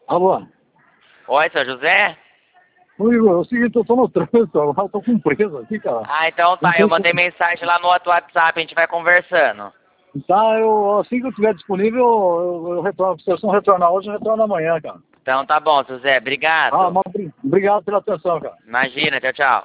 Alô? Oi, seu José? Ô, Igor, é o seguinte, eu tô no trânsito, agora eu tô com preso aqui, cara. Ah, então tá, eu Não sei mandei mensagem lá no outro WhatsApp, a gente vai conversando. Tá, assim que eu estiver disponível, eu retorno. Se eu não retornar hoje, eu retorno amanhã, cara. Então tá bom, José, Ah, obrigado. mas obrigado pela atenção, cara. Imagina, tchau, tchau.